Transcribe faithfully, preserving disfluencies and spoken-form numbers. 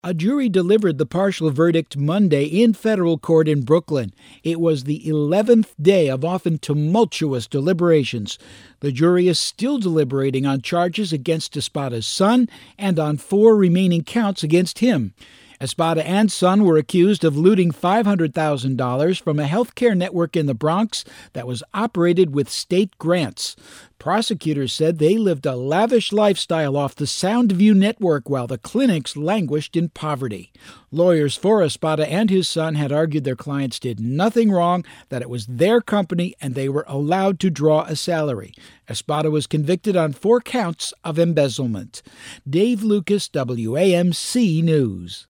A jury delivered the partial verdict Monday in federal court in Brooklyn. It was the eleventh day of often tumultuous deliberations. The jury is still deliberating on charges against Espada's son and on four remaining counts against him. Espada and son were accused of looting five hundred thousand dollars from a healthcare network in the Bronx that was operated with state grants. Prosecutors said they lived a lavish lifestyle off the Soundview network while the clinics languished in poverty. Lawyers for Espada and his son had argued their clients did nothing wrong, that it was their company and they were allowed to draw a salary. Espada was convicted on four counts of embezzlement. Dave Lucas, W A M C News.